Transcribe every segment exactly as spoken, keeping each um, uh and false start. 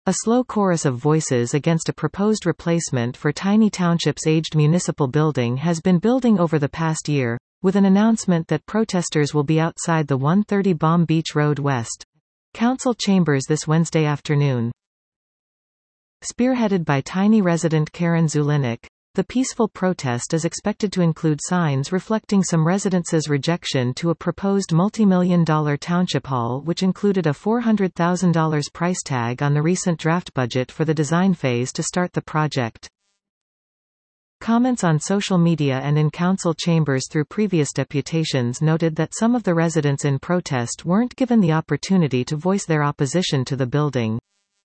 A slow chorus of voices against a proposed replacement for Tiny Township's aged municipal building has been building over the past year, with an announcement that protesters will be outside the one thirty Balm Beach Road West Council chambers this Wednesday afternoon. Spearheaded by Tiny resident Karen Zulinik, the peaceful protest is expected to include signs reflecting some residents' rejection to a proposed multi-million dollar township hall, which included a four hundred thousand dollars price tag on the recent draft budget for the design phase to start the project. Comments on social media and in council chambers through previous deputations noted that some of the residents in protest weren't given the opportunity to voice their opposition to the building.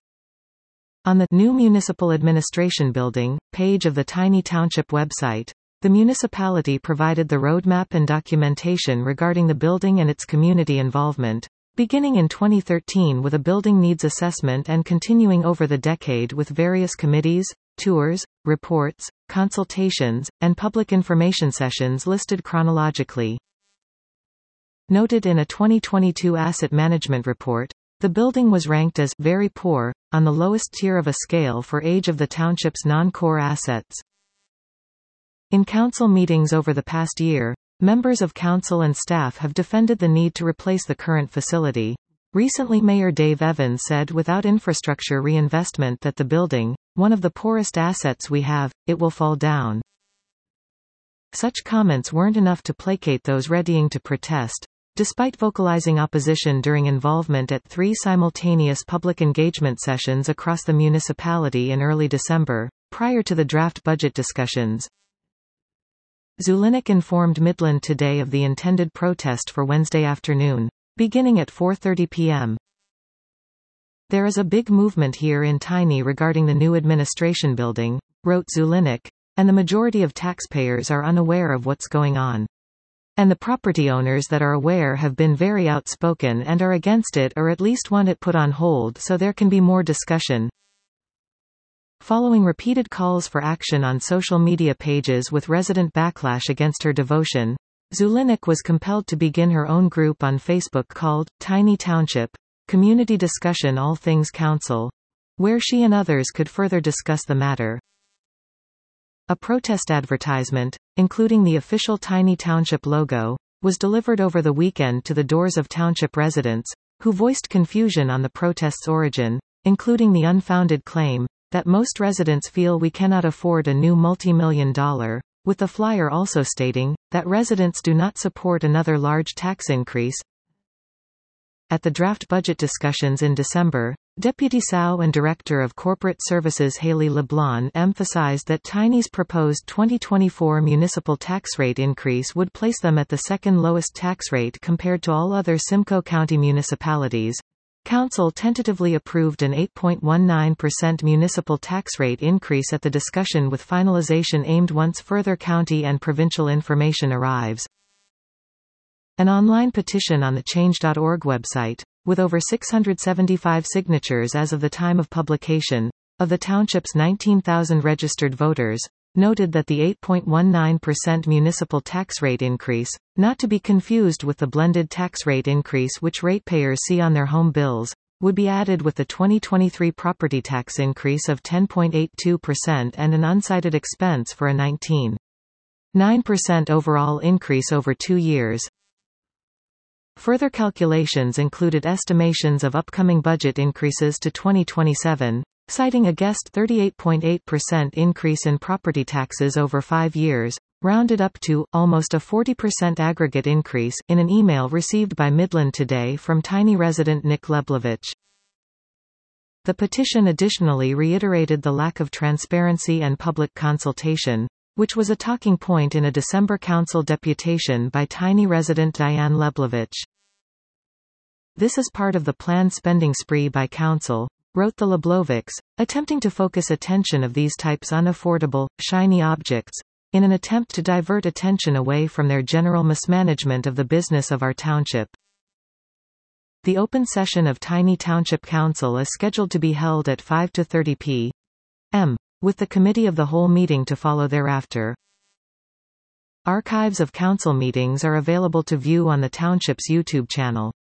On the New Municipal Administration Building page of the Tiny Township website, the municipality provided the roadmap and documentation regarding the building and its community involvement, beginning in twenty thirteen with a building needs assessment and continuing over the decade with various committees, tours, reports, consultations, and public information sessions listed chronologically. Noted in a twenty twenty-two asset management report, the building was ranked as very poor, on the lowest tier of a scale for age of the township's non-core assets. In council meetings over the past year, members of council and staff have defended the need to replace the current facility. Recently, Mayor Dave Evans said without infrastructure reinvestment that the building, one of the poorest assets we have, it will fall down. Such comments weren't enough to placate those readying to protest. Despite vocalizing opposition during involvement at three simultaneous public engagement sessions across the municipality in early December, prior to the draft budget discussions, Zulinik informed Midland Today of the intended protest for Wednesday afternoon, beginning at four thirty p m "There is a big movement here in Tiny regarding the new administration building," wrote Zulinik, "and the majority of taxpayers are unaware of what's going on. And the property owners that are aware have been very outspoken and are against it or at least want it put on hold so there can be more discussion." Following repeated calls for action on social media pages with resident backlash against her devotion, Zulinik was compelled to begin her own group on Facebook called Tiny Township Community Discussion All Things Council, where she and others could further discuss the matter. A protest advertisement, including the official Tiny Township logo, was delivered over the weekend to the doors of township residents, who voiced confusion on the protest's origin, including the unfounded claim that most residents feel we cannot afford a new multi-million dollar, with the flyer also stating that residents do not support another large tax increase. At the draft budget discussions in December, Deputy S O W and Director of Corporate Services Haley LeBlanc emphasized that Tiny's proposed twenty twenty-four municipal tax rate increase would place them at the second lowest tax rate compared to all other Simcoe County municipalities. Council tentatively approved an eight point one nine percent municipal tax rate increase at the discussion, with finalization aimed once further county and provincial information arrives. An online petition on the change dot org website, with over six hundred seventy-five signatures as of the time of publication, of the township's nineteen thousand registered voters, noted that the eight point one nine percent municipal tax rate increase, not to be confused with the blended tax rate increase which ratepayers see on their home bills, would be added with the twenty twenty-three property tax increase of ten point eight two percent and an uncited expense for a nineteen point nine percent overall increase over two years. Further calculations included estimations of upcoming budget increases to twenty twenty-seven, citing a guessed thirty-eight point eight percent increase in property taxes over five years, rounded up to almost a forty percent aggregate increase, in an email received by Midland Today from Tiny resident Nick Leblovich. The petition additionally reiterated the lack of transparency and public consultation, which was a talking point in a December council deputation by Tiny resident Diane Leblovich. "This is part of the planned spending spree by council," wrote the Leblovichs, attempting to focus attention of these types unaffordable, shiny objects, in an attempt to divert attention away from their general mismanagement of the business of our township. The open session of Tiny Township Council is scheduled to be held at five thirty p m, with the committee of the whole meeting to follow thereafter. Archives of council meetings are available to view on the township's YouTube channel.